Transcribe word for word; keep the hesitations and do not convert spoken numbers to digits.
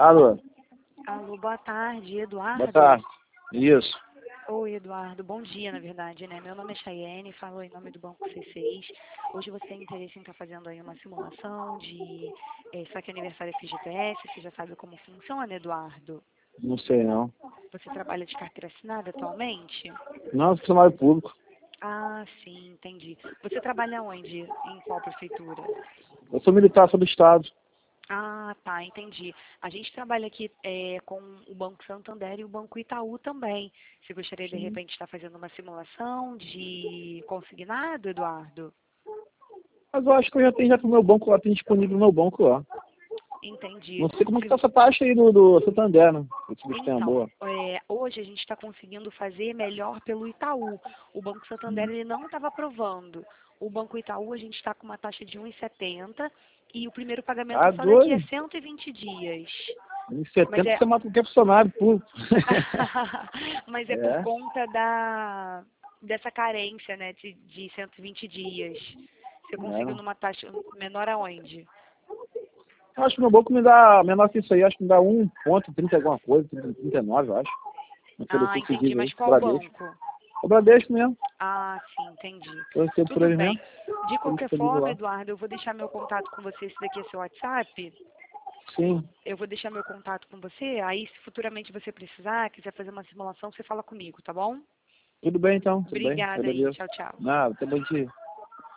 Alô, Alô, boa tarde, Eduardo. boa tarde. Isso. Oi, Eduardo, bom dia, na verdade, né? Meu nome é Chayene, falo em nome do Banco C seis. Hoje você tem interesse em estar fazendo aí uma simulação de é, saque aniversário F G T S, você já sabe como funciona, Eduardo? Não sei não. Você trabalha de carteira assinada atualmente? Não, sou funcionário público. Ah, sim, entendi. Você trabalha onde? Em qual prefeitura? Eu sou militar, sou do Estado. Ah, tá, entendi. A gente trabalha aqui é, com o Banco Santander e o Banco Itaú também. Você gostaria, de Sim. repente, de estar fazendo uma simulação de consignado, Eduardo? Mas eu acho que eu já tenho já pro meu banco lá, tem disponível no meu banco lá. Entendi. Não sei como é que tá Se- essa taxa aí do, do Santander, né? Esse bicho tem a Então, boa. é, hoje a gente está conseguindo fazer melhor pelo Itaú. O Banco Santander ele não estava aprovando. O Banco Itaú a gente está com uma taxa de um vírgula setenta e o primeiro pagamento Ah, é só daqui a doido. cento e vinte dias. Em Mas setembro é, você mata qualquer funcionário público. mas é por É. conta da dessa carência, né, de, de cento e vinte dias. Você conseguiu É. numa taxa menor aonde? Eu acho que meu banco me dá, menor que isso aí, acho que me dá um ponto trinta alguma coisa, trinta e nove, eu acho. Naquele Ah, que você entendi. diz aí, Mas qual Bradesco. banco? O Bradesco mesmo. Ah, sim, entendi. Eu recebo por Tudo ele bem. mesmo. De Tem qualquer disponível forma, lá. Eduardo, eu vou deixar meu contato com você. Esse daqui é seu WhatsApp. Sim. Eu vou deixar meu contato com você. Aí, se futuramente você precisar, quiser fazer uma simulação, você fala comigo, tá bom? Tudo bem então, tudo bem. Obrigada aí. Agradeço. Tchau, tchau. Nada, até bom dia.